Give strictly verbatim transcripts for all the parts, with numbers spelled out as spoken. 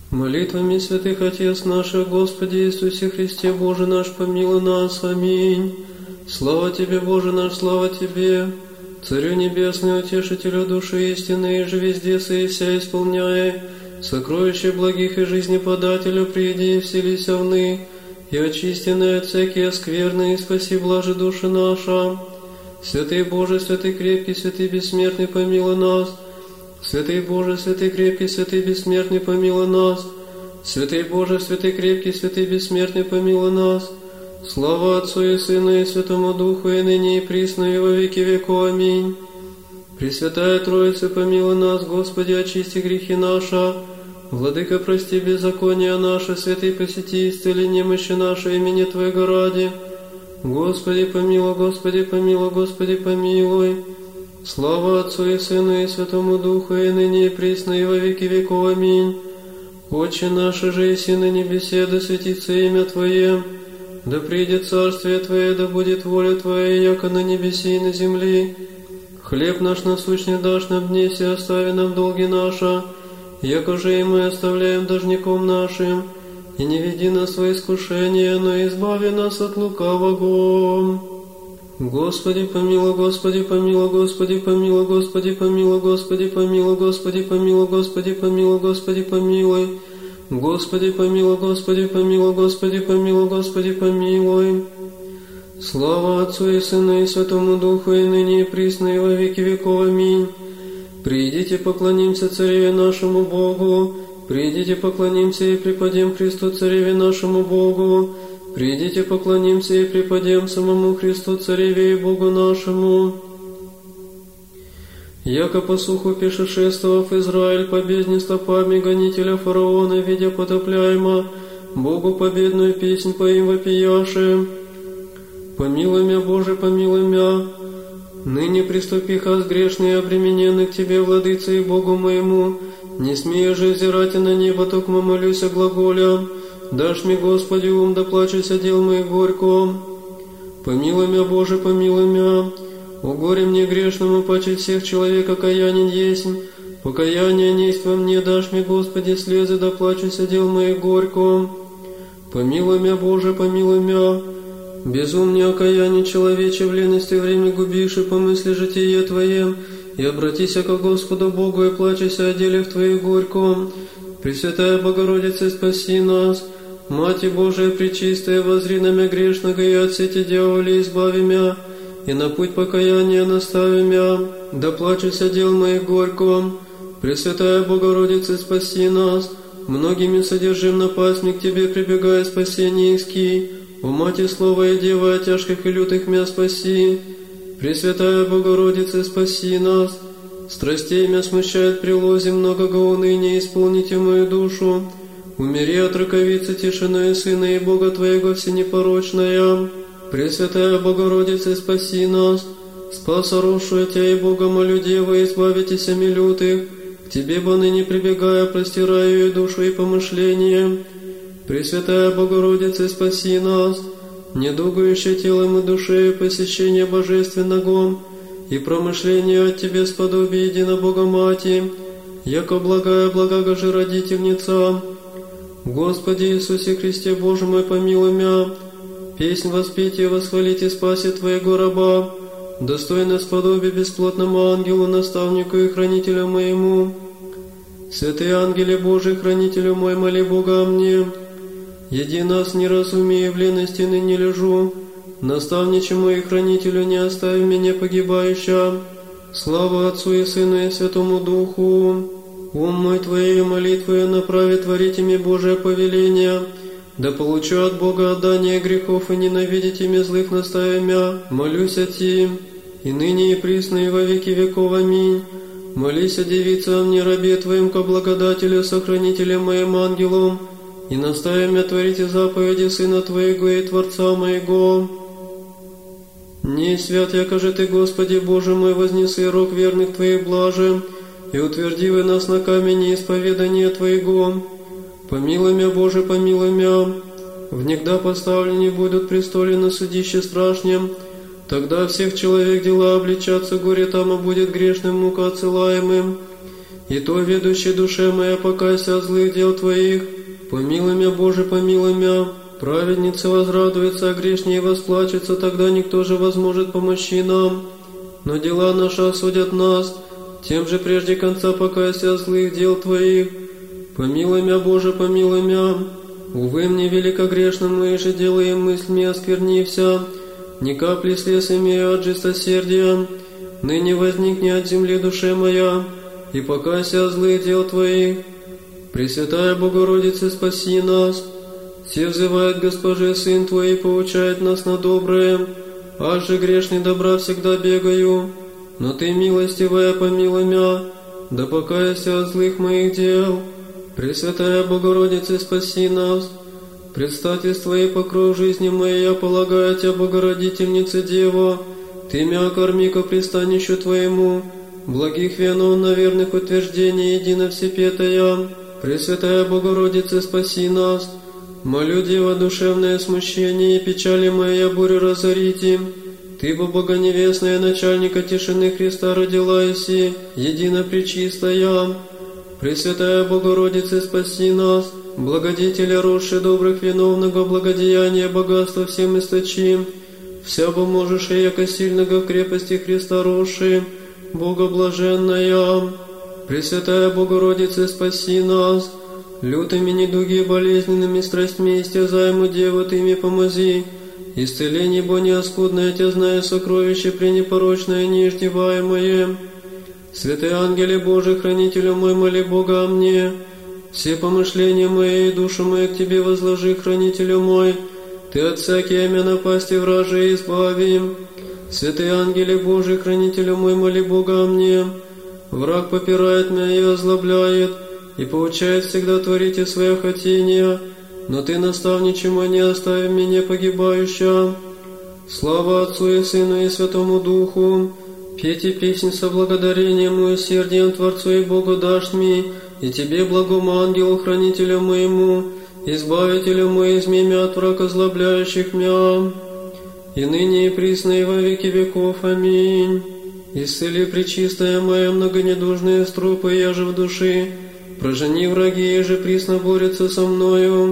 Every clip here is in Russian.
Молитвами святых Отец наших, Господи Иисусе Христе, Боже наш, помилуй нас. Аминь. Слава Тебе, Боже наш, слава Тебе, Царю Небесный, Утешителю души истины, и же везде соися исполняя, сокровище благих и жизнеподателю, приди и вселися вны, и очистенные от всякие скверны, и спаси блажи души наша. Святый Боже, святый крепкий, святый бессмертный, помилуй нас. Святый Боже, святый крепкий, святый бессмертный, помилуй нас. Святый Боже, святый крепкий, святый бессмертный, помилуй нас. Слава Отцу и Сыну и Святому Духу, и ныне и присно, и во веки веков. Аминь. Пресвятая Троица, помилуй нас, Господи, очисти грехи наши. Владыка, прости беззакония наши, святый, посети, исцели немощи наши, имени Твоего ради. Господи, помилуй, Господи, помилуй, Господи, помилуй. Слава Отцу и Сыну и Святому Духу, и ныне и присно, и во веки веков. Аминь. Отче наш, же и на небесе, да светится имя Твое, да придет царствие Твое, да будет воля Твоя, яко на небесе и на земли. Хлеб наш насущный дашь нам днесь, и остави нам долги наши, яко же и мы оставляем должником нашим, и не веди нас во искушение, но избави нас от лукавого. Господи, помилуй, Господи, помилуй, Господи, помилуй, Господи, помилуй, Господи, помилуй, Господи, помилуй, Господи, помилуй, Господи, помилуй. Господи, помилуй, Господи, помилуй, Господи, помилуй, Господи, помилуй. Слава Отцу и Сыну и Святому Духу, и ныне и присно, и во веки веков. Аминь. Придите, поклонимся Цареве нашему Богу, придите, поклонимся и преподем Христу Цареве нашему Богу, придите, поклонимся и преподем самому Христу Цареве и Богу нашему. Яко по суху пешешествовав Израиль по бездне стопами гонителя фараона, видя потопляемо, Богу победную песнь по им вопияши. Помилуй мя, Боже, помилуй мя. Ныне приступиха с грешные обремененный к Тебе, Владыце и Богу моему, не смея же взирать на небо, токмо молюся глаголя. Дашь мне, Господи, ум, да плачуся дел моих горько. Помилуй мя, Боже, помилуй мя. О горе мне грешному, паче всех человек окаянен есть. Покаяние несть во мне, дашь мне, Господи, слезы, да плачуся дел моих горько. Помилуй мя, Боже, помилуй мя. Безумне окаяние человече в лености время губишь, и помысли житие Твое, и обратися ко Господу Богу, и плачися о делях Твоих горько. Пресвятая Богородица, спаси нас. Мати Божия пречистая, возри на мя грешного, и от сети дьяволя избави мя, и на путь покаяния настави мя, да плачуся дел моих горько. Пресвятая Богородица, спаси нас. Многими содержим напастник к Тебе, прибегая спасение иски. О Мати Слова и Дева, от тяжких и лютых мя спаси. Пресвятая Богородица, спаси нас. Страстей мя смущает прилозе, многого уныния, исполните мою душу. Умери от раковицы тишиной Сына и Бога Твоего всенепорочная. Пресвятая Богородица, спаси нас. Спаса росшую Тя и Бога молю, Дева, избавитесь ми лютых. К Тебе бы ныне прибегая, простираю и душу и помышления. Пресвятая Богородица, спаси нас. Недугающее телом и душею посещение божественного и промышление от Тебе сподобие едино Бога Мати, яко благая благого же родительница. Господи Иисусе Христе, Боже мой, помилуй мя. Песнь воспития восхвалите спаси Твоего раба, достойно сподобие бесплотному ангелу, наставнику и хранителю моему. Святые ангеле Божий, хранителю мой, моли Бога о мне. Еди нас, не разумея, в лености ныне лежу. Наставничему и хранителю не оставь меня погибающим. Слава Отцу и Сыну и Святому Духу. Ум мой Твоею молитвою направи творить ими Божие повеление. Да получу от Бога отдание грехов и ненавидеть ими злых настави мя. Молюсь о Ти, и ныне и присно и во веки веков. Аминь. Молись о девице, о мне, рабе Твоим, ко благодателю, сохранителю моим ангелом, и настави мя творите заповеди Сына Твоего и Творца моего. Не свят, яко же Ты, Господи Боже мой, вознеси рог верных Твоих блаже, и утвердивай нас на камени исповедания Твоего. Помилуй мя, Боже, помилуй мя. Внегда поставлены будут престоле на судище страшнем, тогда всех человек дела обличаться, горе там, а будет грешным мука отсылаемым. И то, ведущий душе моя, покайся от злых дел твоих. Помилуй меня, Боже, помилуй меня. Праведница возрадуется, а грешнее восплачется, тогда никто же возможет помочи нам. Но дела наши осудят нас, тем же прежде конца покайся от злых дел твоих. Помилуй меня, Боже, помилуй меня. Увы, мне великогрешному, и же делаем мыслями осквернився. Ни капли слез имею от жестосердия. Ныне возникни от земли душе моя, и покайся от злых дел твоих. Пресвятая Богородица, спаси нас. Все взывает Госпоже, Сын Твой, и поучает нас на доброе. Аж же грешный добра всегда бегаю, но Ты, милостивая, помилуй меня, да покайся от злых моих дел. Пресвятая Богородица, спаси нас. Предстать Твоей покров жизни моей, я полагаю Тебя, Богородительница Дева. Ты мя корми ко пристанищу Твоему, благих венов на верных утверждений, едино всепетая. Пресвятая Богородица, спаси нас. Молю, Дева, душевное смущение и печали моя бурю разорите. Ты, бо богоневестная, начальника тишины Христа родила иси, едино пречистая. Пресвятая Богородица, спаси нас. Благодетеля, росши добрых виновного благодеяния, богатства всем источим. Вся бо можешь, и яко сильного в крепости Христа росши, Богоблаженная. Пресвятая Богородица, спаси нас. Лютыми недуги болезненными страстьми истязаему Деву, Ты мне помози. Исцеление бо неоскудное, Тя знаю сокровище пренепорочное, неиздеваемое. Святые ангеле Божий, хранителю мой, моли Бога о мне. Все помышления мои и душу мою к Тебе возложи, хранителю мой. Ты от всякие имя напасти вражи избави. Святые ангеле Божий, хранителю мой, моли Бога о мне. Враг попирает меня и озлобляет, и поучает всегда творите свои хотения, но Ты, наставниче мой, не остави меня погибающим. Слава Отцу и Сыну и Святому Духу. Пейте песнь со благодарением и усердием Творцу и Богу дашь мне, и Тебе, благому ангелу, хранителю моему, избавителю мой, изми мя от врага злобляющих мя, и ныне и присно и во веки веков. Аминь. Исцели, пречистая моя, многонедужные струпы, я же в души, прожени враги, еже присно борются со мною.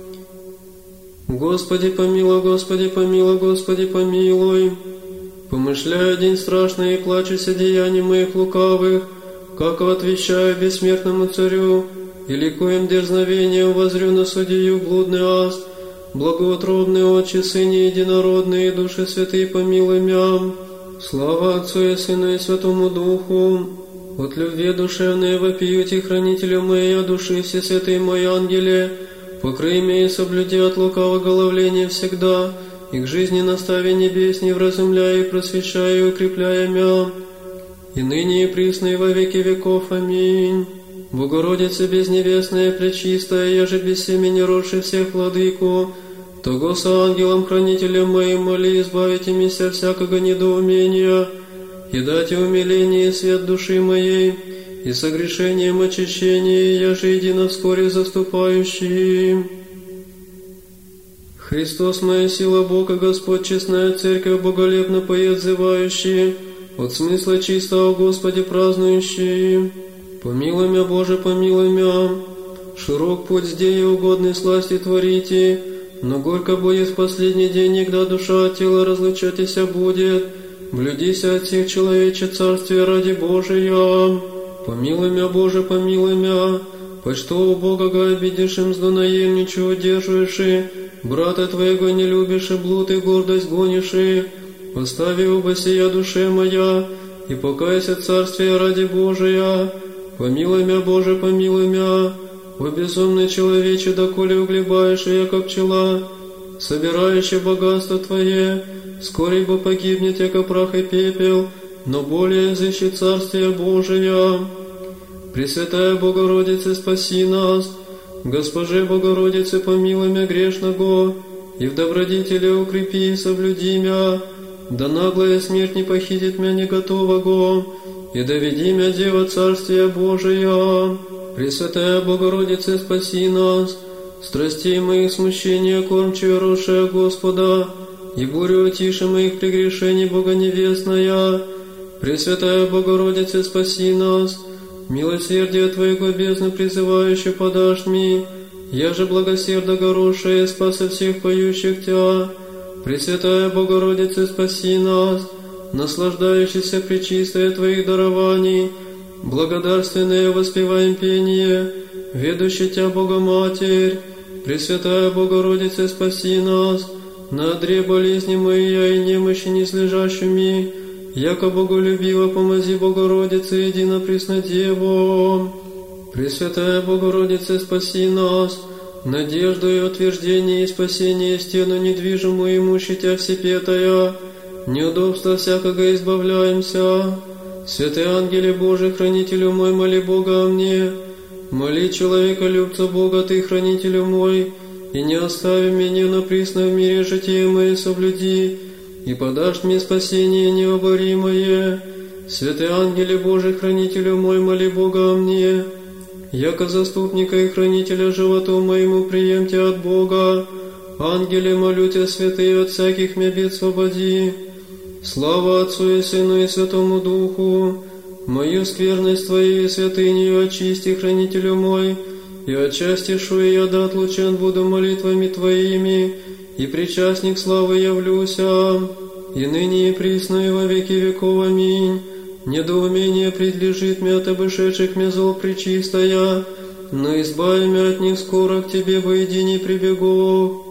Господи помилуй, Господи помилуй, Господи помилуй. Помышляю день страшный и плачуся деяний моих лукавых, как отвечаю бессмертному царю, и ликуем дерзновением возрю на судью блудный ас, благоутробный Отче, Сыне единородный, и Души Святые помилуй мя. Слава Отцу и Сыну и Святому Духу. От любви душевной вопиюте хранителю моей души, все святые мои ангеле, покрой меня и соблюди от лукавого головления всегда, и к жизни настави небес, не вразумляя и просвещая и укрепляя мя, и ныне и присно и во веки веков. Аминь. Богородица безневестная, пречистая, я же без семени родши всех владыку, того со ангелом хранителем моим моли, избавите меня всякого недоумения, и дайте умиление и свет души моей, и согрешением очищения, я же едино вскоре заступающий. Христос, моя сила, Бога, Господь, честная Церковь, боголепно поедзывающий, от смысла чистого, Господи, празднующий. Помилуй мя, Боже, помилуй мя. Широк путь здесь и угодный сласти творите, но горько будет в последний день, когда душа от тела разлучатися будет. Блюдися от всех человече царствия ради Божия. Помилуй мя, Боже, помилуй мя. Почто у Бога обидишь им злонаемничу удерживаешь, брата твоего не любишь, и блуд и гордость гонишь. Постави оба сия душе моя, и покайся царствия ради Божия. Помилуй мя, Боже, помилуй мя. О безумный человече, доколе углебаешь, яко пчела, собирающая богатство Твое, вскоре бы погибнет, яко прах и пепел, но более взыщи Царствие Божие. Пресвятая Богородица, спаси нас. Госпоже Богородице, помилуй мя грешного, и в добродетели укрепи и соблюди мя, да наглая смерть не похитит мя не готового, и доведи мя, Дева, Царствие Божие. Пресвятая Богородица, спаси нас. Страстей моих смущения кормчая росшая Господа, и бурю утиши моих прегрешений, Богоневестная. Пресвятая Богородица, спаси нас. Милосердие Твоего бездны призывающе подашь мне, я же благосердо горошее, спаса всех поющих Тя. Пресвятая Богородица, спаси нас, наслаждающийся пречистое Твоих дарований, благодарственное воспеваем пение, ведущий Тя Богоматерь. Пресвятая Богородица, спаси нас, на одре болезни моей и немощи неслежащими, яко Боголюбиво помози Богородице, едино Преснодево. Пресвятая Богородица, спаси нас, надежду и утверждение и спасение стену недвижимую имущи Тя всепетая, неудобства всякого избавляемся. Святый ангеле Божий, хранителю мой, моли Бога о мне. Моли человека, любца Бога, Ты, хранителю мой, и не остави меня на присно в мире житие мое соблюди, и подашь мне спасение необоримое. Святый ангеле Божий, хранителю мой, моли Бога о мне. Яко заступника и хранителя животу моему приемте от Бога. Ангеле, молю Тя, святые, от всяких мя бед свободи. Слава Отцу и Сыну и Святому Духу. Мою скверность Твоей святынею очисти, хранителю мой, и очастишу и я да отлучен буду молитвами Твоими, и причастник славы явлюся, и ныне и присно и во веки веков. Аминь. Недоумение предлежит мне от обышедших мне зол пречистая, но избави меня от них скоро к Тебе воедине прибегу.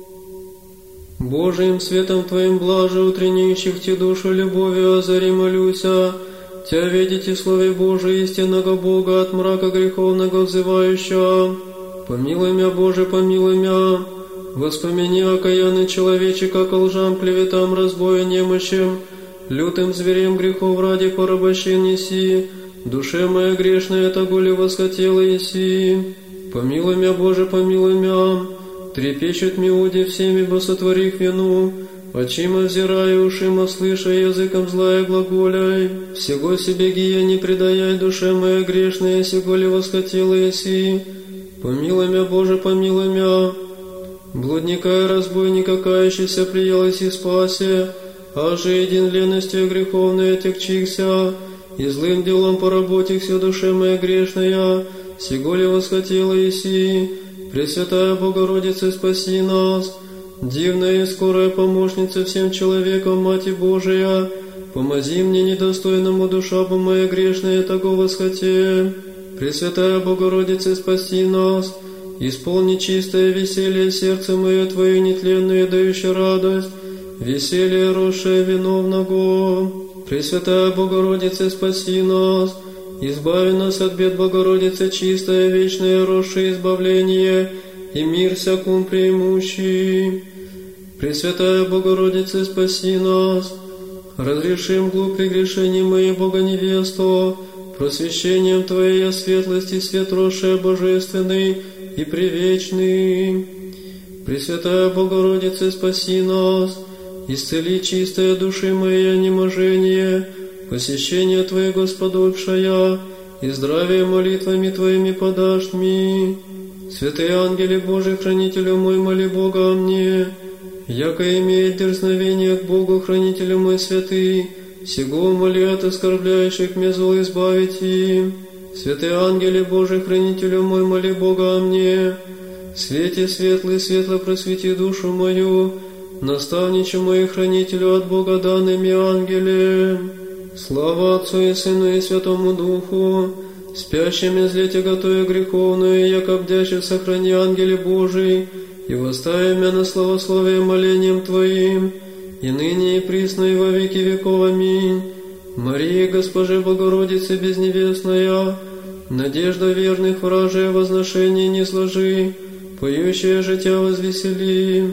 Божиим светом Твоим блаже утреннищих Те душу любовью озари молюся, Тя видите слове Божие истинного Бога от мрака греховного взывающего. Помилуй мя, Боже, помилуй мя. Воспомини окаянный человечек, как лжам, клеветам, разбою, немощам, лютым зверем грехов ради порабощен еси, душе моя грешная тогули восхотела еси. Помилуй мя, Боже, помилуй мя. Трепещут миуди всеми, бо сотворих вину, очима взирая, ушима слыша, языком злая глаголяй. Всего себе гия не предаяй, душе моя грешная, сего ли восхотела еси. Помилуй мя, Боже, помилуй мя. Блудника и разбойника, кающийся, приялась и спасе, а же един ленностью греховной отягчихся, и злым делом поработихся, душе моя грешная, сего ли восхотела еси. Пресвятая Богородица, спаси нас. Дивная и скорая помощница всем человекам, Мати Божия, помози мне недостойному, душа бы моя грешная, того восхоте. Пресвятая Богородица, спаси нас. Исполни чистое веселье сердце мое Твое нетленное, дающее радость, веселье, росшее виновного. Пресвятая Богородица, спаси нас. Избави нас от бед, Богородица чистая, вечное, росшее избавление, и мир всякому преимущий. Пресвятая Богородица, спаси нас. Разрешим глуп прегрешений моей Бога невесту, просвещением Твоей светлости свет росшее божественный и привечный. Пресвятая Богородица, спаси нас. Исцели чистое души моей онеможение, посещение Твое, Господовшая, и здравие молитвами Твоими подашь мне. Святые ангеле Божий, хранителю мой, моли Бога о мне, яко имеет дерзновение к Богу, хранителю мой святый, сего моли от оскорбляющих мне зол избавить им. Святые ангеле Божий, хранителю мой, моли Бога о мне, свете светлый, светло просвети душу мою, наставничу мою хранителю от Бога данными ангеле. Слава Отцу и Сыну и Святому Духу, спящим излете готовя греховную, яко бдяще сохрани ангеле Божий, и восстави мя на славословие молением Твоим, и ныне и присно и во веки веков. Аминь. Мария, Госпоже Богородице безневестная, надежда верных вражие возношение не сложи, поющее же Тя возвесели.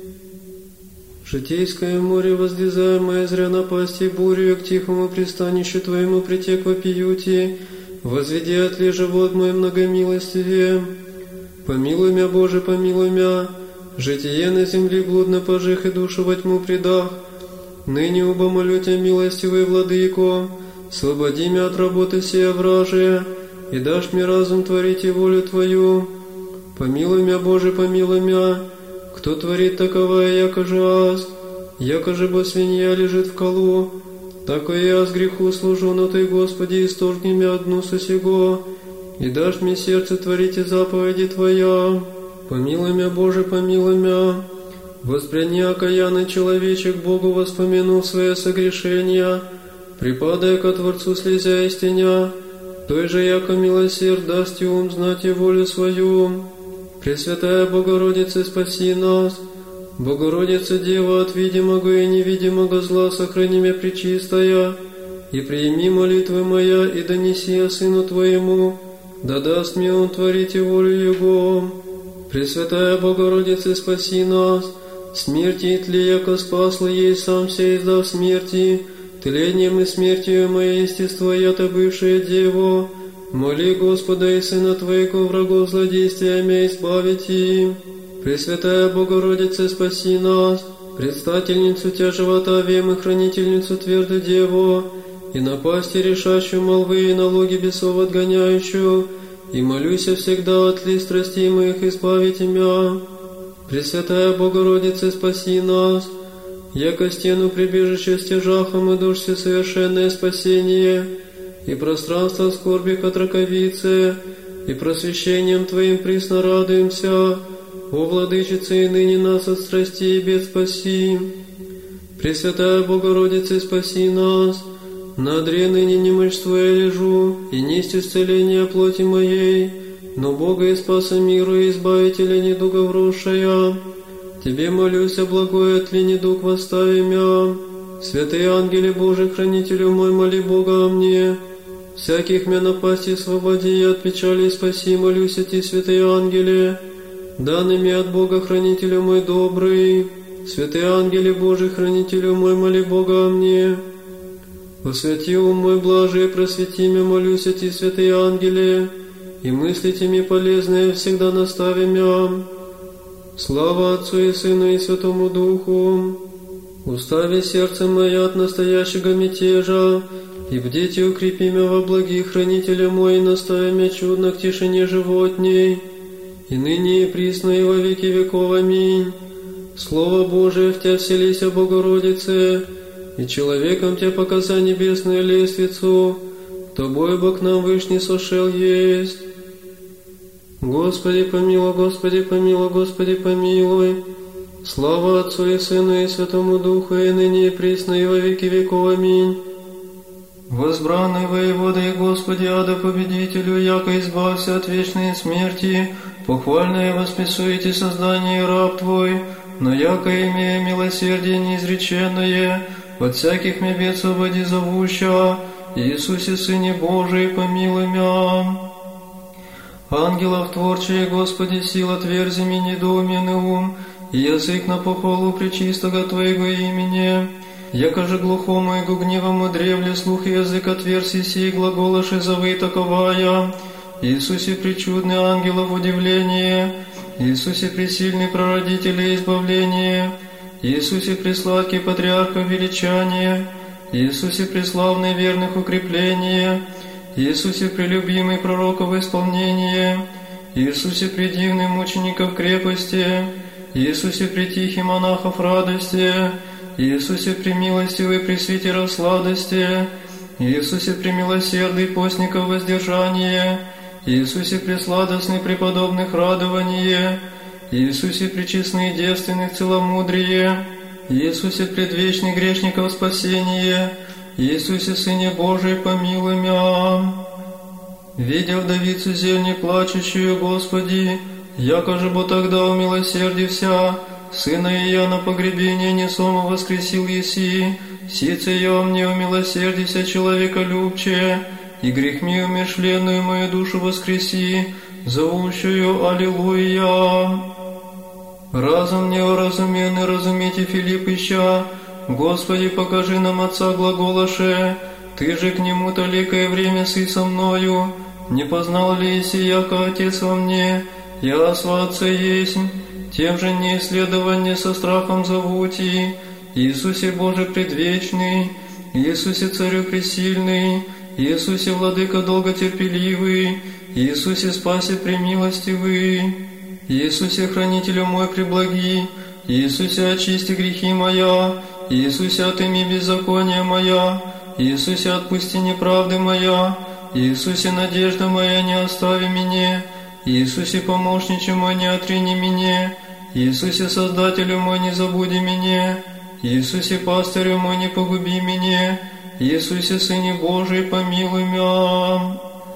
Житейское море, возлезаемое зря напасти бурю, к тихому пристанищу Твоему притек вопиюти, возведи отли живот мой многомилостивее. Помилуй мя, Боже, помилуй мя, житие на земли блудно пожих и душу во тьму предах. Ныне оба молю Тя, милостивый Владыко, свободи мя от работы сия вражия, и дашь мне разум творить и волю Твою. Помилуй мя, Боже, помилуй мя, кто творит таковая, яко же аз, яко же бо свинья лежит в колу, Так и я с греху служу, но Ты, Господи, исторгни меня одну со сего, и дашь мне сердце творите заповеди Твоя. Помилуй меня, Боже, помилуй меня. Воспряни окаянный человечек Богу, воспомянув свои согрешения, припадая ко Творцу, слезя из теня, той же, яко милосерд, даст и ум знать и волю свою. Пресвятая Богородица, спаси нас. Богородица, Дева, от видимого и невидимого зла, сохрани меня, пречистая, и прими молитвы моя, и донеси я Сыну Твоему, да даст мне Он творить и волю Его. Пресвятая Богородица, спаси нас. Смерти и тли, яко спасла ей сам ся, издав смерти, тлением и смертью мое естество, я-то бывшая Дево. Моли Господа и Сына Твоего, врагов злодействиями избавить им. Пресвятая Богородица, спаси нас. Предстательницу Тя живота вем и хранительницу твердую Деву, и напасти решащую молвы и налоги бесов отгоняющую, и молюся всегда от ли страстей моих избавить имя. Пресвятая Богородица, спаси нас. Яко стену прибежище стяжахом и душ всесовершенное спасение, и пространство скорби от раковицы, и просвещением Твоим присно радуемся, о Владычице, и ныне нас от страстей и бед спаси. Пресвятая Богородица, спаси нас. На одре ныне немощство я лежу, и несть исцеления плоти моей, но Бога и Спаса миру и Избавителя недуга вросшая. Тебе молюся, благой от ли недуг восстави мя. Святые ангели Божий, хранителю мой, моли Бога о мне. Всяких мя напасти свободи и от печали спаси, молюся Ти, святые ангели. Данными от Бога, хранителю мой добрый. Святые ангели Божий, хранителю мой, моли Бога о мне. Посвяти ум мой блажи, просвети мя, молюся Ти, святые ангели, и мыслите ми полезные всегда настави мя. Слава Отцу и Сыну и Святому Духу. Устави сердце мое от настоящего мятежа, и бдите укрепи мя во благих, хранителя мой, и настави мя чудно к тишине животней, и ныне и присно и во веки веков. Аминь. Слово Божие в Тя вселися, Богородице, и человеком Тя показа небесную лествицу, Тобой Бог нам вышний сошел есть. Господи помилуй, Господи помилуй, Господи помилуй. Слава Отцу и Сыну и Святому Духу, и ныне и присно и во веки веков. Аминь. Возбранный воевода и Господи, ада победителю, яко избавься от вечной смерти, похвальное восписуете создание раб Твой, но яко имея милосердие неизреченное, от всяких мя бед свободи зовуща, Иисусе, Сыне Божий, помилуй мя. Ангелов творчие, Господи, сила тверзи ми недоуменный ум, и язык на похвалу пречистого Твоего имени. Яко же глухому и гневому древле слух и язык отверзи сей глаголоши зовы таковая. Иисусе пречудный ангелов удивление, Иисусе пресильный прародитель избавление, Иисусе пресладкий патриарха величание, Иисусе преславный верных укрепление, Иисусе прелюбимый пророков исполнение, Иисусе предивный мучеников крепости, Иисусе притихий монахов радости, Иисусе премилостивый пресвитеров сладости, Иисусе премилосердный постников воздержание, Иисусе пресладостный преподобных радование, Иисусе пречестный девственных целомудрие, Иисусе предвечный грешников спасение, Иисусе, Сыне Божий, помилуй мя. Видя вдовицу зельни плачущую, Господи, яко же бо тогда умилосердився, Сына ее на погребение несомо воскресил еси, сице я мне умилосердися человеколюбче, и грех ми умершленную мою душу воскреси, зовущую Аллилуйя. Разум неуразуменный разумейте Филипп ища, Господи, покажи нам Отца глаголоше, Ты же к Нему толикое время сы со мною, не познал ли еси, яко Отец во мне, я сва Отца есть, тем же не исследование со страхом зовути, Иисусе Боже предвечный, Иисусе Царю пресильный, Иисусе Владыка долготерпеливый, Иисусе Спасе премилостивый, Иисусе Хранителю мой преблаги, Иисусе очисти грехи моя, Иисусе отыми беззакония моя, Иисусе, отпусти неправды моя. Иисусе, надежда моя, не остави меня. Иисусе, помощниче мой, не отрини меня. Иисусе, Создателю мой, не забуди меня. Иисусе, пастырю мой, не погуби меня. Иисусе, Сыне Божий, помилуй меня.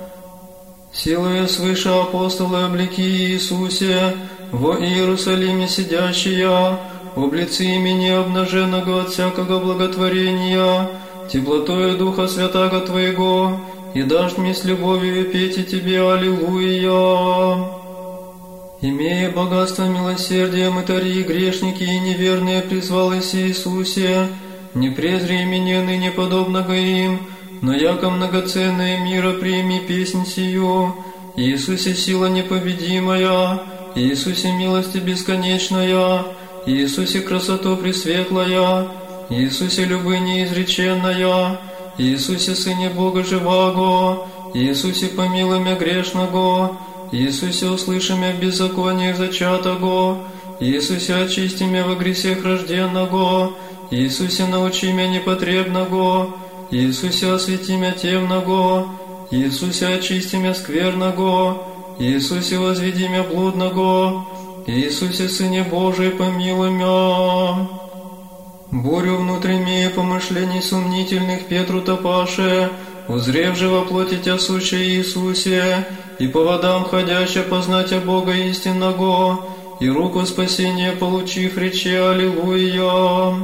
Силою свыше апостолы облеки Иисусе, во Иерусалиме сидящия, облици имени обнаженного от всякого благотворения, теплотою Духа Святаго Твоего, и дашь мне с любовью петь и Тебе Аллилуйя. Имея богатство милосердия, мытари и грешники и неверные призвалось Иисусе, не презри меня ныне подобного им, но яко многоценное мира прими песнь сию. Иисусе, сила непобедимая, Иисусе, милости бесконечная, Иисусе, красота пресветлая, Иисусе, любовь неизреченная, Иисусе, Сыне Бога живаго, Иисусе, помилуй мя грешного, Иисусе, услыши мя в беззакониях зачатого, Иисусе, очисти мя во грехах рожденного, Иисусе, научи мя непотребного, Иисусе, освети мя темного, Иисусе, очисти мя скверного, Иисусе, возведи мя блудного, Иисусе, Сыне Божий, помилуй мя. Бурю внутренние помышлений сомнительных Петру топаше, узрев же во плоти Тя сущее Иисусе, и по водам ходяще познать Бога истинного, и руку спасения получив, речи Аллилуйя.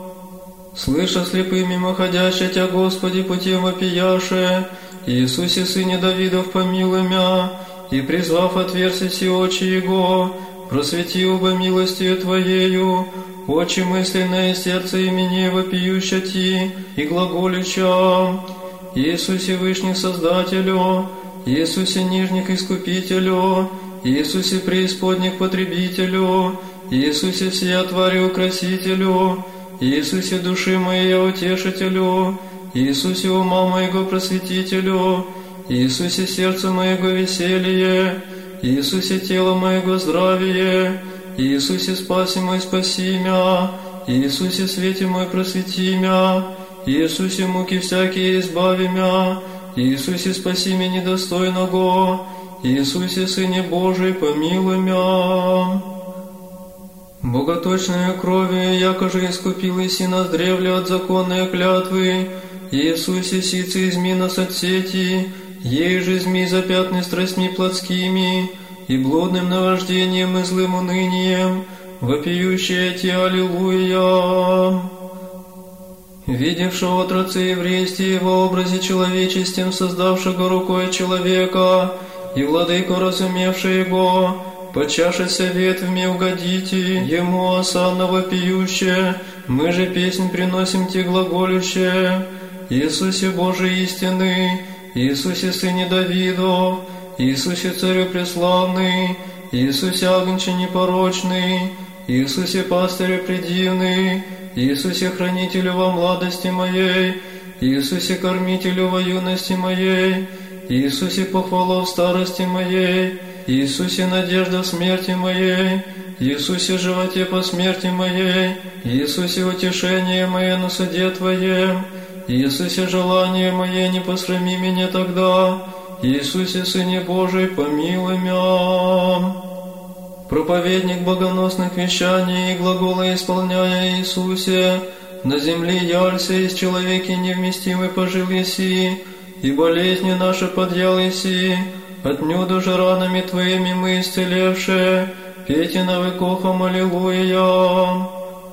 Слыша слепым мимо ходяще Тя, Господи, путем вопияше, Иисусе, Сыне Давидов, помилуй мя, и призвав отверзи си очи Его, просвети оба милостью Твоею, очи мысленное сердце имени вопиюща Ти, и глаголюча. Иисусе, Вышних Создателю, Иисусе, Нижних Искупителю, Иисусе, Преисподних Потребителю, Иисусе, сия твари Украсителю, Иисусе, души моей Утешителю, Иисусе, ума моего Просветителю, Иисусе, сердце моего веселье, Иисусе, тело моего здравие, Иисусе, спаси мой, спаси мя, Иисусе, свете мой, просвети мя, Иисусе, муки всякие избави мя, Иисусе, спаси меня недостойного, Иисусе, Сыне Божий, помилуй мя. Боготочную кровью, яко же искупил и нас древле от законной клятвы, Иисусе, сицы изми нас от сети, ей же зми запятны страстьми плотскими, и блудным наваждением и злым унынием, вопиющие Ти Аллилуйя. Видевшего отрацы еврействе во образе человеческим, создавшего рукой человека, и владыку разумевшего его, подчашися ветвями угодите ему, осанна вопиюще, мы же песнь приносим Ти глаголюще. Иисусе, Божий истины, Иисусе, Сыне Давидов, Иисусе, Царю преславный, Иисусе, Агнче непорочный, Иисусе, Пастырю предивный, Иисусе, Хранителю во младости моей, Иисусе, Кормителю во юности моей, Иисусе, похвала в старости моей, Иисусе, надежда в смерти моей, Иисусе, животе по смерти моей, Иисусе, утешение мое на суде Твоем, Иисусе, желание мое, не посрами меня тогда, Иисусе, Сыне Божий, помилуй мя. Проповедник богоносных вещаний и глаголы исполняя Иисусе, на земле ялься из человеки невместимый пожил еси, и болезни наши подъял еси, отнюдо же ранами Твоими мы исцелевшие, пейте на векохом Аллилуйя.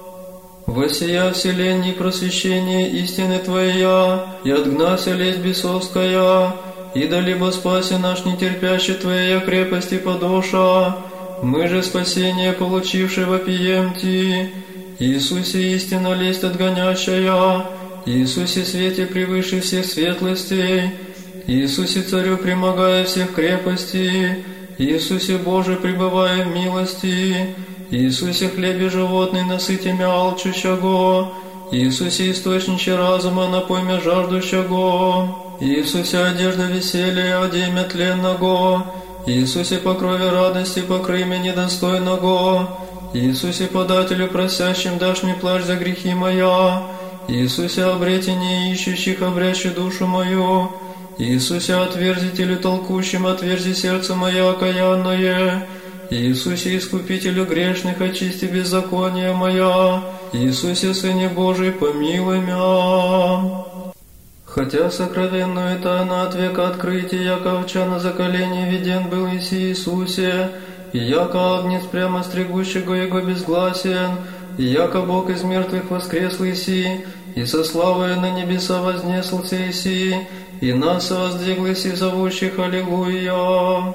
Воссия вселенной просвещение истины Твоя, и отгнася лесть бесовская, и да либо спаси наш нетерпящий Твоя крепости подоша, мы же спасение получивши вопием Ти. Иисусе, истина лесть отгонящая, Иисусе, свете превыше всех светлостей, Иисусе, Царю примогая всех крепостей, Иисусе, Боже, пребывая в милости, Иисусе, хлебе животный, насыти мя алчущего, Иисусе, источнике разума, напой мя жаждущего, Иисусе, одежда веселья, одей мя тленного, Иисусе, по крови радости, покрый мя недостойного, Иисусе, подателю просящим, дашь мне плащ за грехи моя, Иисусе, обрете не ищущих, обрящи душу мою. Иисусе, отверзителю толкущим, отверзи сердце мое окаянное. Иисусе, искупителю грешных, очисти беззаконие моя. Иисусе, Сыне Божий, помилуй мя. Хотя сокровенную тайну от века открытия, яко овча на заколении виден был Иси Иисусе, и яко агнец прямо стригущего его безгласен, и яко Бог из мертвых воскресл Иси, и со славой на небеса вознеслся Иси, и нас воздвигл Иси, зовущих Аллилуйя.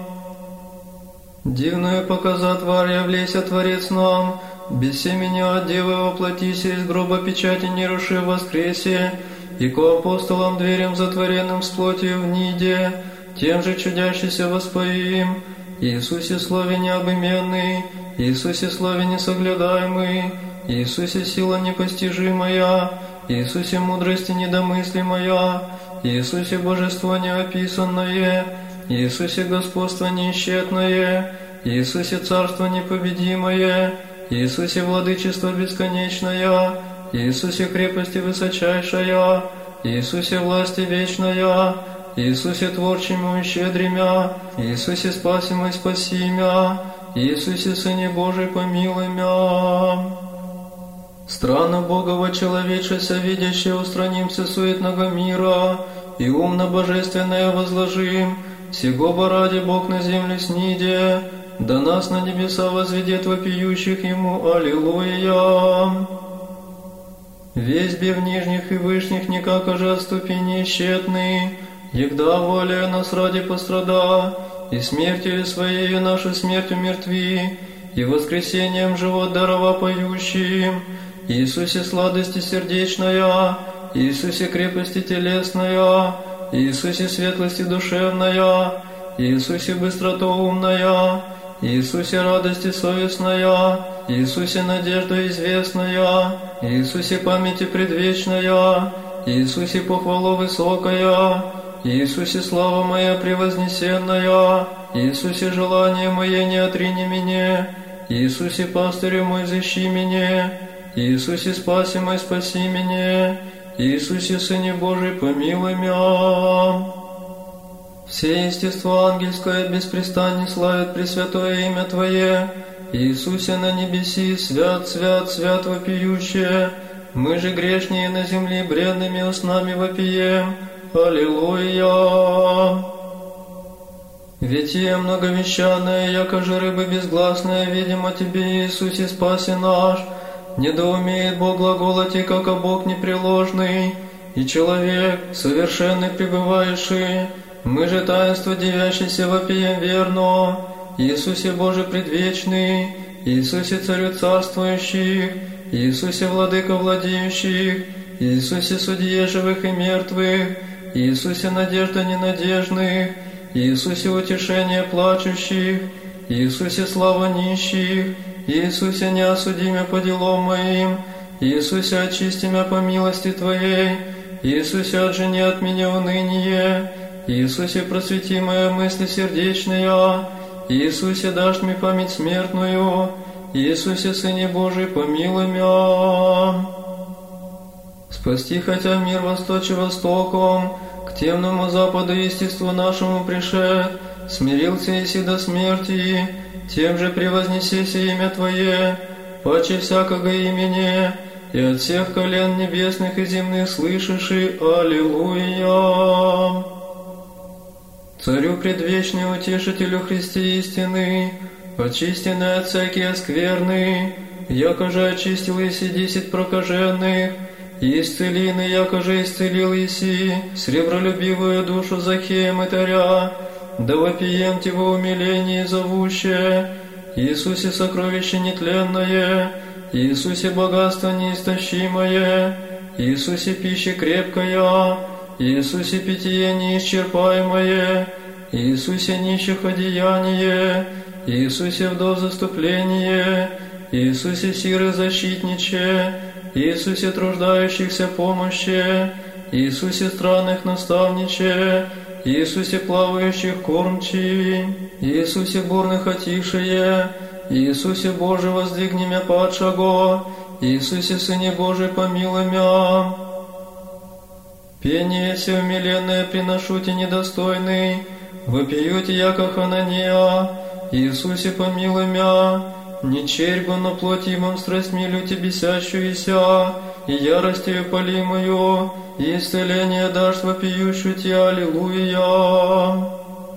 Дивную показа тварь явлейся Творец нам, без семени от Девы воплотися, из гроба печати не руши воскресе, и ко апостолам дверям затворенным с плотью в ниде, тем же чудящийся воспоим. Иисусе, Слове необыменный, Иисусе, Слове несоглядаемый, Иисусе, сила непостижимая, Иисусе, мудрости недомыслимая, Иисусе, божество неописанное, Иисусе, господство неисчетное, Иисусе, царство непобедимое, Иисусе, владычество бесконечное, Иисусе, крепости высочайшая, Иисусе, власти вечная, Иисусе, творчему и щедремя, Иисусе, спасимый спаси мя, Иисусе, Сыне Божий, помилуй мя. Странно Бога вочеловечеся, видящее устранимся суетного мира, и умно божественное возложим, сего бы ради Бог на землю сниде, да нас на небеса возведет вопиющих Ему, Аллилуйя. Весь бе в нижних и вышних никак же от ступени тщетный, егда воля нас ради пострада, и смертью своей нашу смерть умертви, и воскресением живот дарова поющим. Иисусе, сладости сердечная, Иисусе, крепости телесная, Иисусе, светлости душевная, Иисусе, быстрота умная, Иисусе, радости совестная, Иисусе, надежда известная, Иисусе, памяти предвечная, Иисусе, похвала высокая, Иисусе, слава моя превознесенная, Иисусе, желание мое не отрини меня, Иисусе, пастырю мой, защи меня, Иисусе, спаси мой, спаси меня, Иисусе, Сыне Божий, помилуй мя. Все естество ангельское беспрестанно славит пресвятое имя Твое, Иисусе на небеси, свят, свят, свят вопиющее, мы же грешнее на земле бредными устнами вопием, Аллилуйя. Ведь я многовещанная, яко же рыбы безгласная, видимо Тебе, Иисусе, спаси наш, недоумеет Бог глаголоти, как о Бог непреложный, и человек, совершенный пребывающий, мы же таинство девящееся вопием верно, Иисусе Боже предвечный, Иисусе Царю царствующих, Иисусе Владыка владеющих, Иисусе Судье живых и мертвых, Иисусе надежда ненадежных, Иисусе утешение плачущих, Иисусе слава нищих, Иисусе неосудимя по делам моим, Иисусе очисти мя по милости Твоей, Иисусе отжени от меня уныние, Иисусе просвети мои мысли сердечные, Иисусе дашь мне память смертную, Иисусе, Сыне Божий, помилуй мя. Спасти хотя мир восточи востоком, к темному западу естеству нашему пришед, смирился еси до смерти, тем же превознесеся имя Твое, паче всякого имени, и от всех колен небесных и земных слышиши, Аллилуйя. Царю предвечный, утешителю Христе истины, очистенный от всякие скверны, яко же очистил еси десять прокаженных, и исцелины, яко же исцелил еси сребролюбивую душу Захея мытаря, да вопием Его умиление зовуще, Иисусе сокровище нетленное, Иисусе богатство неистощимое, Иисусе пища крепкая, Иисусе питье неисчерпаемое, Иисусе нищих одеяние, Иисусе вдов заступление, Иисусе сиры защитниче, Иисусе труждающихся помощи, Иисусе странных наставниче, Иисусе плавающих кормчи, Иисусе бурных отишие, Иисусе Боже воздвигни мя падшаго, Иисусе, Сыне Божий, помилуй мя. Пение се умиленное приношу те недостойный, вопиюте, яко Ханания. Иисусе, помилуй мя. Не черьгу, но плотимым страстьми люти бесящуюся, и яростью полимую, и исцеление дашь вопиющую тебе, аллилуйя.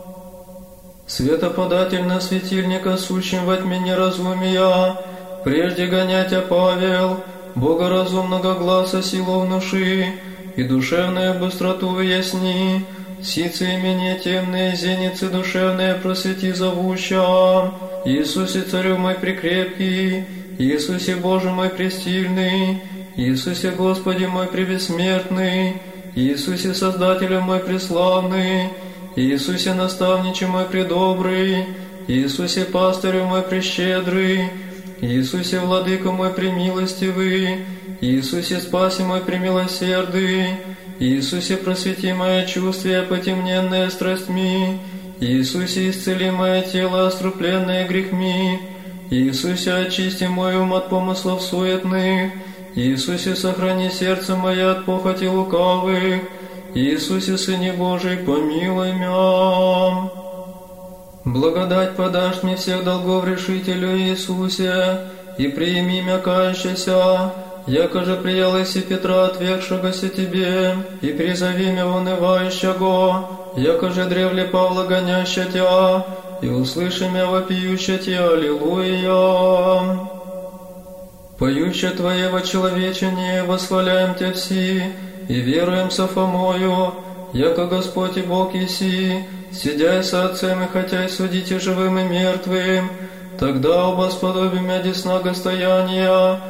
Светоподатель на светильника, сущим во тьме неразумия, прежде гонятя Павел, Бога разумного гласа силу внуши, и душевную быстроту выясни, сицы имение темные, зеницы душевные просвети зовуща. Иисусе, Царю мой прекрепкий, Иисусе, Боже мой престильный, Иисусе, Господи мой пребессмертный, Иисусе, Создателю мой преславный, Иисусе, Наставниче мой предобрый, Иисусе, Пастырю мой прещедрый, Иисусе, Владыка мой премилостивый, Иисусе, Спаси мой премилосердый, Иисусе, просвети мое чувствие, потемненное страстьми, Иисусе, исцели мое тело, острупленное грехми, Иисусе, очисти мой ум от помыслов суетных, Иисусе, сохрани сердце мое от похоти лукавых, Иисусе, Сыне Божий, помилуй мя. Благодать подашь мне всех долгов решителю Иисусе, и прими мя кающийся, яко же приялыси Петра, отвергшегося тебе, и призови мя унывающего, яко же древле Павла гоняща тя, и услыши мя вопиюща тя, аллилуйя. Поюща Твое вочеловечение, восхваляем Тя все, и веруем со Фомою, яко Господь и Бог еси, сидяй со Отцем и хотя и судите живым и мертвым, тогда обосподобим мя десна гостояния,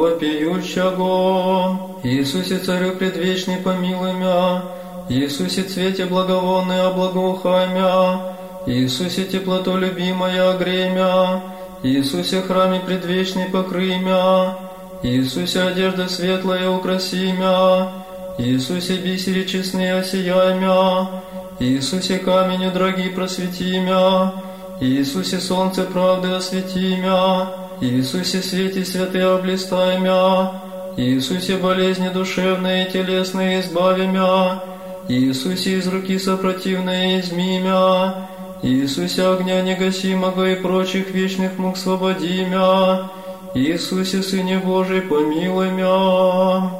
вопиющего. Иисусе, Царю предвечный, помилуй мя, Иисусе, цвете благовонный, облагоухай мя, Иисусе, теплоту любимая, огрей мя, Иисусе, храме предвечный, покрый мя, Иисусе, одежда светлая, украси мя, Иисусе, бисери честные, осияй мя, Иисусе, каменю дороги, просвети мя, Иисусе, солнце правды, освети мя, Иисусе, свете святые, облистай мя, Иисусе, болезни душевные и телесные, избави мя, Иисусе, из руки сопротивные, изми мя, Иисусе, огня негасимого и прочих вечных мук свободи мя, Иисусе, Сыне Божий, помилуй мя.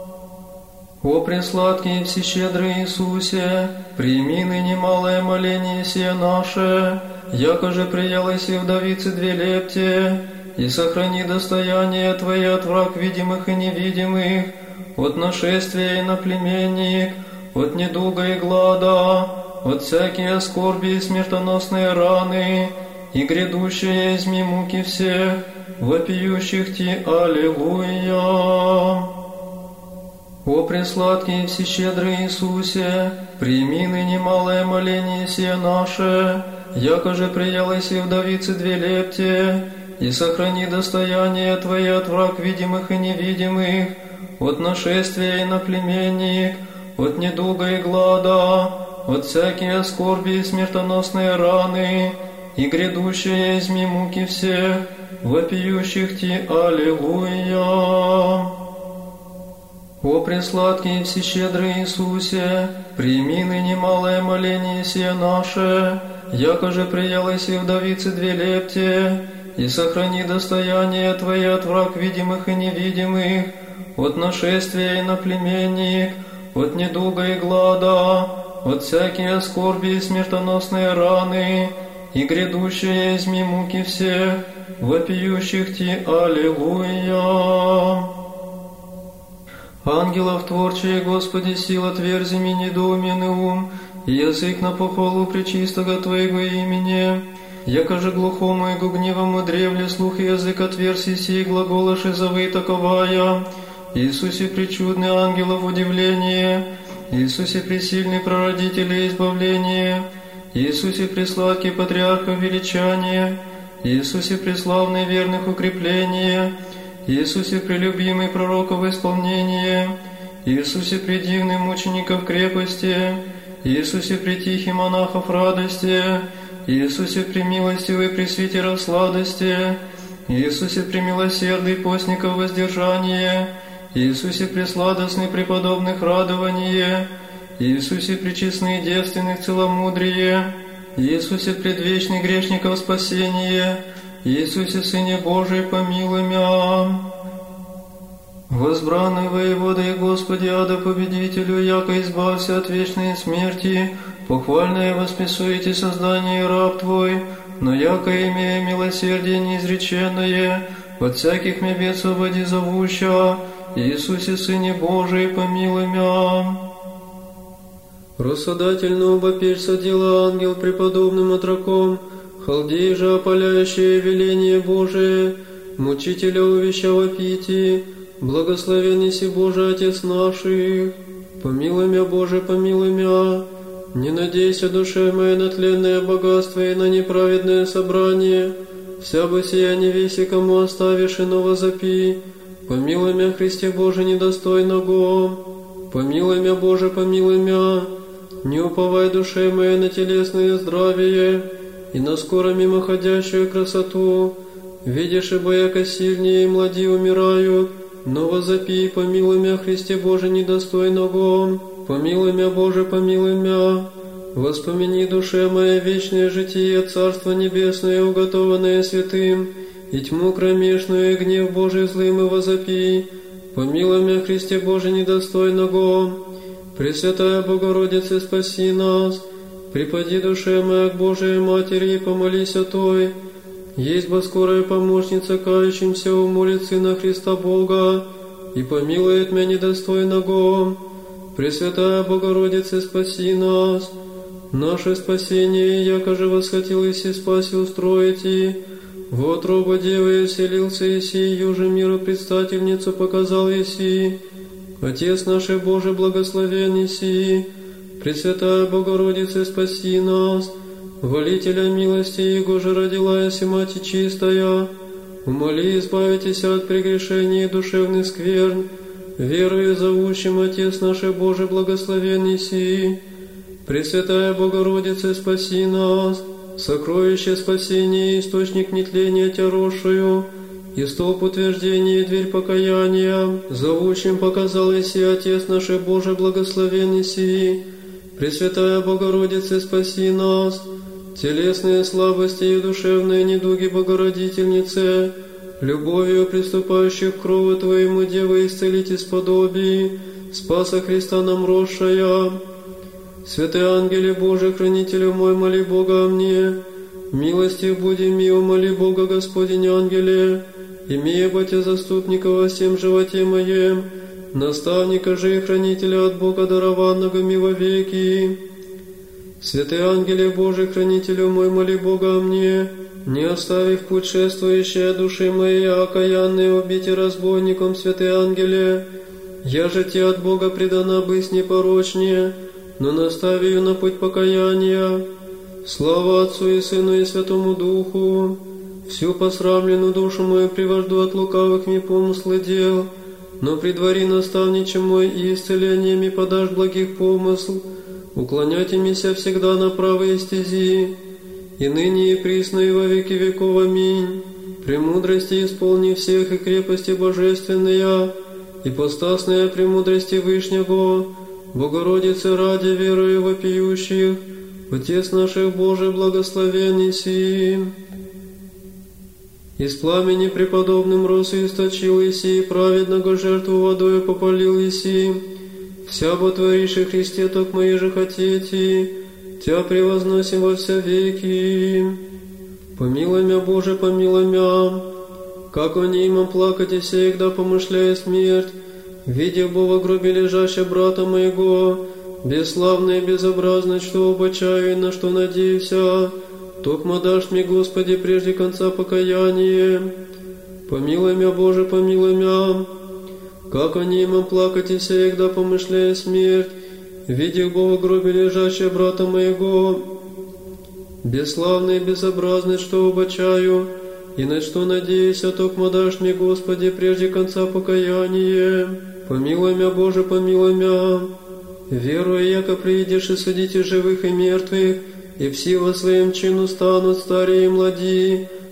О пресладкий и всещедрый Иисусе, прими ныне малое моление сие наше, яко же приялося вдовице две лепте, и сохрани достояние Твое от враг видимых и невидимых, от нашествия и наплеменник, от недуга и глада, от всякие скорби и смертоносные раны, и грядущие изми муки всех, вопиющих Ти, аллилуйя. О пресладкий и всещедрый Иисусе, прими ныне малое моление сие наше, яко же приялося вдовице две лепте, и сохрани достояние Твое от враг видимых и невидимых, от нашествия и наплеменник, от недуга и глада, от всякие скорби и смертоносные раны, и грядущие изми муки всех, вопиющих Ти, аллилуйя. О пресладкий и всещедрый Иисусе, прими ныне малое моление сие наше, яко же приялося вдовице две лепте, и сохрани достояние Твое от враг видимых и невидимых, от нашествия и наплеменник, от недуга и глада, от всякие скорби и смертоносные раны, и грядущие изми муки всех, вопиющих Ти, аллилуйя. Ангелов творчие, Господи, сила тверзи ми недоуменный ум, и язык на похвалу пречистого Твоего имени. Яко же глухому и гугнивому древле слух и язык отверзи сей глаголоши зовы таковая. Иисусе пречудный ангелов удивление, Иисусе пресильный прародитель избавление, Иисусе пресладкий патриархов величание, Иисусе преславный верных укрепление, Иисусе прелюбимый пророков исполнение, Иисусе предивный мучеников крепости, Иисусе притихий монахов радости, Иисусе премилостивый пресвитеров сладости, Иисусе премилосердный постников воздержание, Иисусе пресладостный преподобных радование, Иисусе пречестный девственных целомудрие, Иисусе предвечный грешников спасение, Иисусе Сыне Божий помилуй мя. Возбранный воевода и Господи ада победителю, яко избавься от вечной смерти, похвальное восписуете создание раб Твой, но яко имея милосердие неизреченное, от всяких мне бед свободи зовуща, Иисусе Сыне Божий помилуй мя. Рассадательного бопечь садила ангел преподобным отроком, халдей же опаляющее веление Божие, мучителя увещава пити, благословен еси Боже Отец наших, помилуй мя, Боже, помилуй мя. Не надейся, душе моя, на тленное богатство и на неправедное собрание, вся бы сия не веси, кому оставишь иного запи. Помилуй мя, Христе Боже, недостойного, помилуй мя, Боже, помилуй мя. Не уповай, душе моя, на телесное здравие и на скоро мимоходящую красоту. Видишь, ибо яко сильнее и млади умирают, но возопи, помилуй мя, Христе Боже, недостойного, помилуй мя, Боже, помилуй мя. Воспомини, душе моя, вечное житие, Царство Небесное, уготованное святым, и тьму кромешную, и гнев Божий злым, и возопи, помилуй мя, Христе Боже, недостойного. Пресвятая Богородице, спаси нас, припади, душе моя, к Божией Матери, и помолись о Той. Есть бы скорая помощница кающимся, умолит Сына Христа Бога, и помилует меня недостойного. Пресвятая Богородице, спаси нас. Наше спасение, яко же восхотелось и спаси устроите, в утробу Девы вселился еси, юже миру предстательницу показал еси. Отец наш Боже, благословен еси. Пресвятая Богородице, спаси нас. Волителя милости Его же родила еси Мати чистая. Умоли, избавитесь от прегрешений душевных скверн, верою зовущим Отец наш Боже, благословен еси. Пресвятая Богородице, спаси нас. Сокровище спасения, источник нетления тярошую, и столб утверждения, и дверь покаяния, зовущим показал еси Отец наш Боже, благословен еси. Пресвятая Богородице, спаси нас. Телесные слабости и душевные недуги Богородительнице, любовью приступающих к крову Твоему, Дева, исцелить исподоби, Спаса Христа нам росшая. Святые ангеле Божий, хранителю мой, моли Бога о мне. Милостив буди ми, умоли Бога, Господень ангеле, имея Бате заступника во всем животе моем, наставника же и хранителя от Бога дарованного ми во веки. Святые ангеле Божий, хранителю мой, моли Бога о мне, не оставив путь шествующей души моей, окаянной убите разбойником, святые ангеле, я же те от Бога предана быть непорочнее, но настави ее на путь покаяния. Слава Отцу и Сыну и Святому Духу. Всю посрамленную душу мою привожду от лукавых ми помыслы дел, но предвари, наставниче мой, и исцелениями подашь благих помысл, уклоняйте мися всегда на правые стези, и ныне и присно и во веки веков. Аминь. Премудрости исполни всех и крепости божественная, и постасная премудрости Вышнего, Богородице ради верою вопиющих, Отец наших Божий, благословен еси. Из пламени преподобным росу источил еси, и праведного жертву водою попалил еси. Вся бо твориши Христе, ток мои же хотите, Тя превозносим во вся веки. Помилуй мя, Боже, помилуй мя. Как они имам плакать и всегда помышляя смерть, видя бо во гробе лежащего брата моего, бесславно и безобразно, что обочаю и на что надеюся, токмо дашь мне, Господи, прежде конца покаяние. Помилуй мя, Боже, помилуй мя. Как они имам плакать и всегда помышляя смерть, видя бо во гробе лежащего брата моего, бесславно и безобразно, что обочаю и на что надеюся, токмо дашь мне, Господи, прежде конца покаяние. Помилуй мя, Боже, помилуй мя. Веруя, яко приидешь и судите живых и мертвых, и все во своем чину станут старые и млади,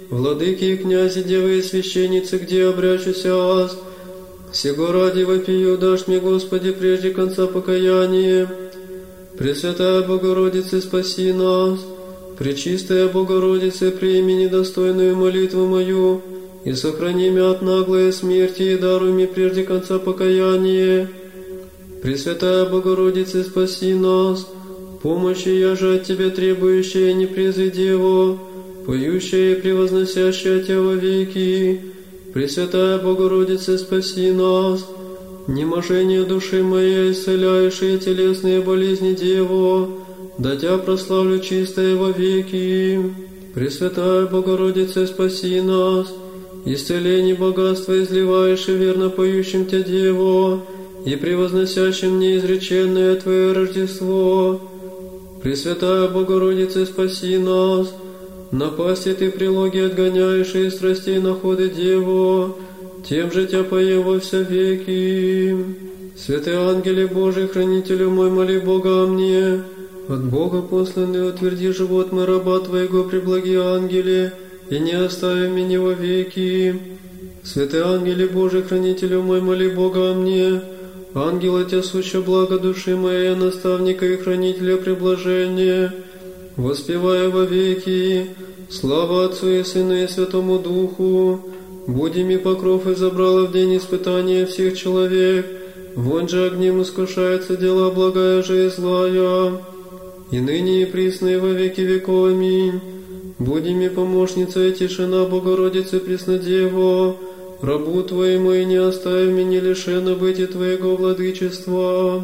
владыки и князи, девы и священницы, где обрячуся аз. Сего ради вопию дашь мне, Господи, прежде конца покаяния. Пресвятая Богородица, спаси нас. Пречистая Богородица, прими недостойную молитву мою, и сохрани меня от наглой смерти, и даруй мне прежде конца покаяния. Пресвятая Богородица, спаси нас. Помощи я же от Тебя требующая, не презри его, поющая и превозносящая Тебя во веки. Пресвятая Богородица, спаси нас. Неможение души моей, исцеляющие телесные болезни Дево, да Тебя прославлю чистое во веки. Пресвятая Богородица, спаси нас. Исцеление богатства изливаешь и верно поющим Тебя Дево, и превозносящим неизреченное Твое Рождество. Пресвятая Богородица, спаси нас. Напасти Ты прилоги отгоняешь, и страстей находы Дево, тем же Тебя пою во все веки. Святые ангеле Божий, хранителю мой, моли Бога о мне. От Бога посланный утверди живот мой раба Твоего, преблаги ангеле, и не остави меня во веки. Святые ангеле Божий, хранителю мой, моли Бога о мне. Ангела Тебя суща благо души моей, наставника и хранителя приблажения, воспевая во веки. Слава Отцу и Сыну и Святому Духу. Буди ми покров и забрала в день испытания всех человек. Вон же огнем искушается дела благая же и злая. И ныне и присно и во веки веков. Аминь. Буди ми помощница и тишина Богородицы Преснодево. Рабу Твоему и не оставь меня лишенно быть и Твоего владычества.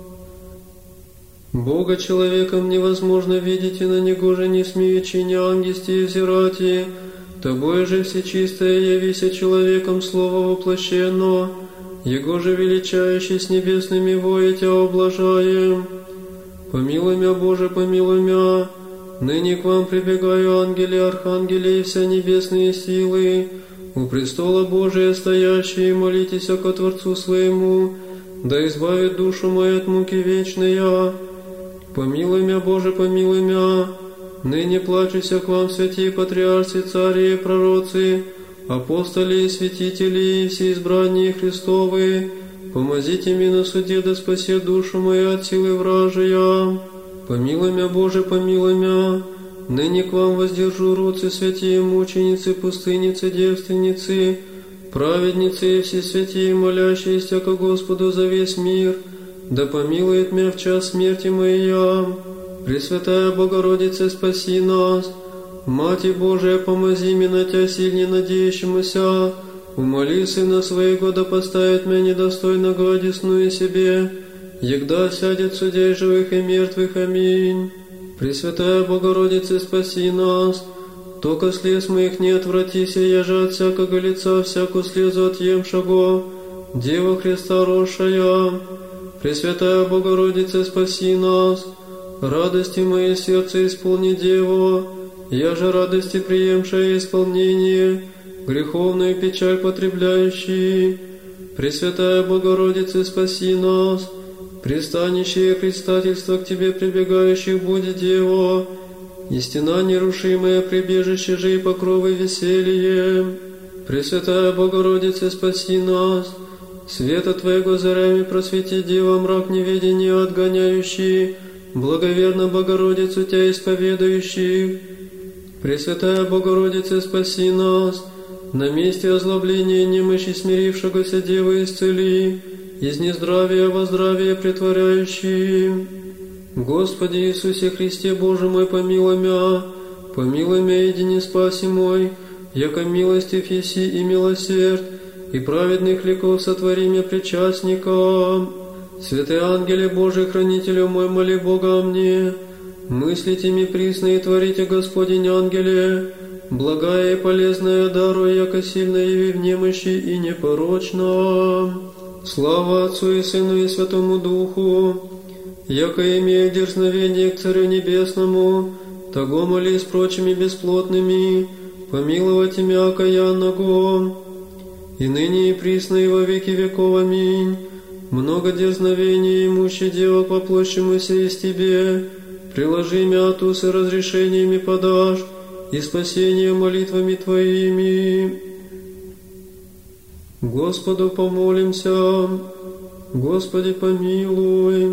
Бога человеком невозможно видеть, и на Него же не смеючи, не ангести и взирати. Тобой же всечистое явися человеком Слово воплощено, Его же величающий с небесными воя Тебя облажаем. Помилуй мя, Боже, помилуй мя. Ныне к Вам прибегаю, ангели, архангели и вся небесные силы. У престола Божия стоящие, молитесь ко Творцу своему, да избавит душу мою от муки вечной. Помилуй мя, Боже, помилуй мя. Ныне плачуся к Вам, святые патриарси, цари и пророцы, апостоли и святители, и все избрания Христовы. Помозите мне на суде, да спаси душу мою от силы вражия. Помилуй мя, Боже, помилуй мя. Ныне к Вам воздержу руцы, святые мученицы, пустыницы, девственницы, праведницы и все святые, молящиеся ко Господу за весь мир, да помилует мя в час смерти моя. Пресвятая Богородица, спаси нас. Мати Божия, помози мне на Тебя сильне надеющемуся. Умоли Сына Своего, да поставит мя недостойного одесную себе, егда сядет судей живых и мертвых. Аминь. Пресвятая Богородица, спаси нас. Токо слез моих не отвратися, я же от всякого лица всякую слезу отъемшего, Дева Христа росшая. Пресвятая Богородица, спаси нас. Радости моей сердце исполни, Дева, я же радости приемшая исполнение, греховную печаль потребляющий. Пресвятая Богородица, спаси нас. Пристанище и предстательство к Тебе прибегающих будет, Дева, и стена нерушимая, прибежище же и покровы веселье. Пресвятая Богородица, спаси нас. Света Твоего зарями просвети, Дева, мрак неведения отгоняющий, благоверно Богородицу Тебя исповедующих. Пресвятая Богородица, спаси нас. На месте озлобления немощи смирившегося Девы исцели, из нездравия во здравие претворяющий. Господи Иисусе Христе, Боже мой, помилуй мя, помилуй мя, едине спаси мой, яко милостив еси и милосерд, и праведных ликов сотвори мя причастника. Святые ангеле Божий, хранителю мой, моли Бога о мне. Мыслите ми присно и творите, Господень ангеле, благая и полезная даруя, яко сильно яви в немощи и непорочно. Слава Отцу и Сыну и Святому Духу, яко имея дерзновение к Царю Небесному, того моли с прочими бесплотными, помиловать имя окаянного, и ныне и присно и во веки веков. Аминь. Много дерзновения имущий Дева к воплощемуся из Тебе, приложи мя тусы разрешениями подашь, и спасение молитвами Твоими. Господу помолимся. Господи, помилуй.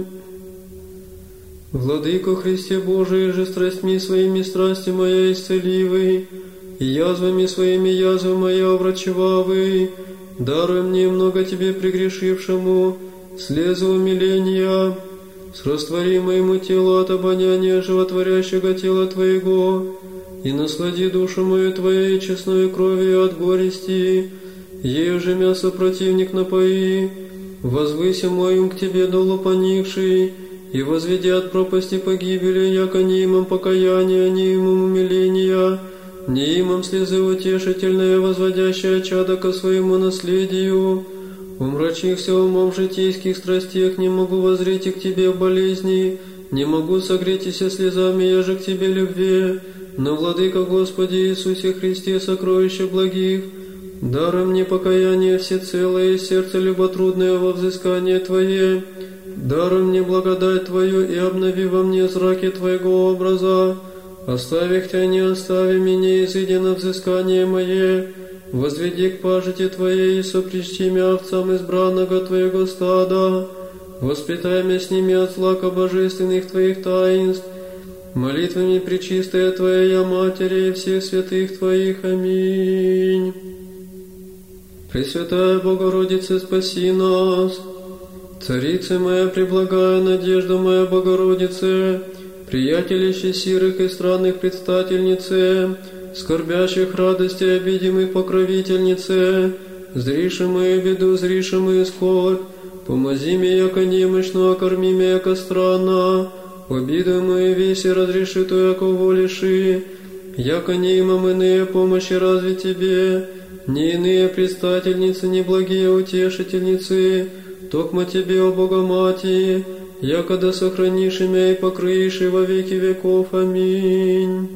Владыко Христе Божий, же страстьми своими страсти моя исцеливый, и язвами своими язвы моя врачевавый, даруй мне много Тебе прегрешившему, слезу умиления, сраствори моему телу от обоняния животворящего тела Твоего, и наслади душу мою Твоей честной кровью от горести, ею же мясо противник напои, возвыся мой ум к Тебе долу поникший, и возведи от пропасти погибели, яко не имам покаяния, не имам умиления, не имам слезы утешительные, возводящая чадо ко своему наследию. Умрачихся умом житейских страстях, не могу воззреть и к Тебе в болезни, не могу согретися слезами, я же к Тебе любви. Но, Владыка Господи Иисусе Христе, сокровище благих, даруй мне покаяние всецелое и сердце люботрудное во взыскание Твое. Даруй мне благодать Твою и обнови во мне зраки Твоего образа. Оставих Тебя, не остави меня, изыди на взыскание мое. Возведи к пажити Твоей и сопричти мя овцам избранного Твоего стада. Воспитай меня с ними от злака божественных Твоих таинств. Молитвами пречистая Твоя Матери и всех святых Твоих. Аминь. Пресвятая Богородице, спаси нас. Царица моя, преблагая, надежда моя, Богородице, приятелище сирых и странных предстательнице, скорбящих радости обидимых покровительнице, зриша мою беду, зриша мою скорбь, помози мне, яко немощно, окорми меня, яко странно, обиду мою веси разреши то, яко волиши, яко не имам иные помощи разве Тебе, не иные предстательницы, не благие утешительницы, токмо Тебе, о Богоматери, яко да сохранишь имя и покрыешь и во веки веков. Аминь.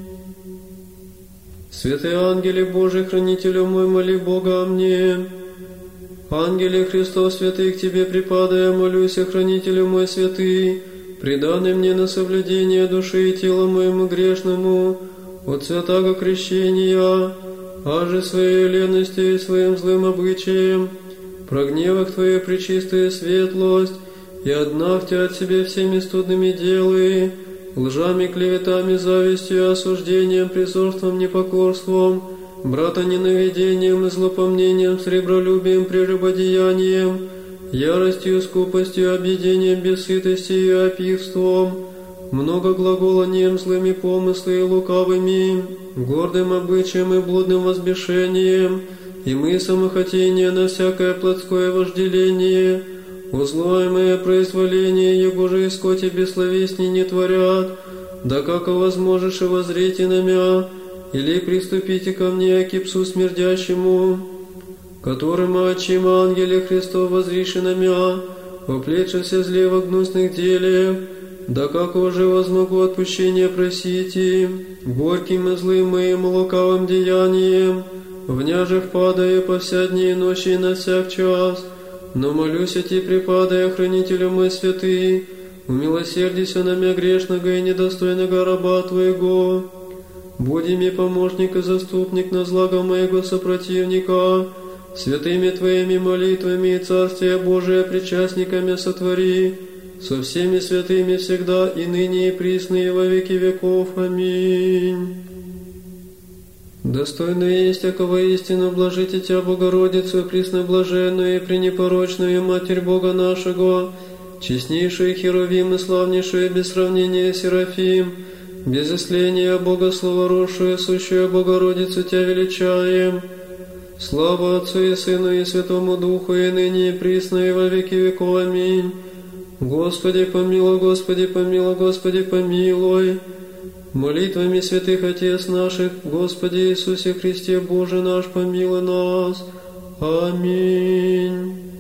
Святые ангели Божий, хранителю мой, моли Бога о мне. Ангеле Христов святый, к Тебе припадая, молюсь, хранителю мой святый, преданный мне на соблюдение души и тела моему грешному, от святаго крещения, аже своей ленностью и своим злым обычаем, прогневах Твою пречистую светлость, и однавьте от Себя всеми студными делы, лжами, клеветами, завистью и осуждением, призорством, непокорством, брата ненавидением и злопомнением, сребролюбием, прелюбодеянием, яростью, скупостью, объедением, бессытостью и опивством, много глаголанием, злыми помыслами и лукавыми, гордым обычаем и блудным возбешением, и мыслям и хотение на всякое плотское вожделение, узлуемое произволение Его же и скоти бессловесней не творят, да как возможешь и воззрите на мя, или приступите ко мне, к псу смердящему, которым очим ангеле Христов возриши на мя, оплечься злево гнусных делев, да как уже возмогу отпущения просите, горьким и злым моим лукавым деянием, вняже впадая по вся дни и ночи и на всяк час, но молюсь о Ти, препадая, хранителю мой святый, умилосердися на мя грешного и недостойного раба Твоего. Буди мне помощник и заступник на злаго моего сопротивника, святыми Твоими молитвами и Царствие Божие причастниками сотвори, со всеми святыми всегда и ныне и присно и во веки веков. Аминь. Достойно есть, якого истину блажите Тя, Богородицу, пресноблаженную и пренепорочную Матерь Бога нашего, честнейшую Херувим и славнейшую без сравнения Серафим, без исления Бога словоросшую, сущую Богородицу Тя величаем. Слава Отцу и Сыну и Святому Духу, и ныне и присно и во веки веков. Аминь. Господи помилуй, Господи помилуй, Господи помилуй. Молитвами святых Отец наших, Господи Иисусе Христе, Боже наш, помилуй нас. Аминь.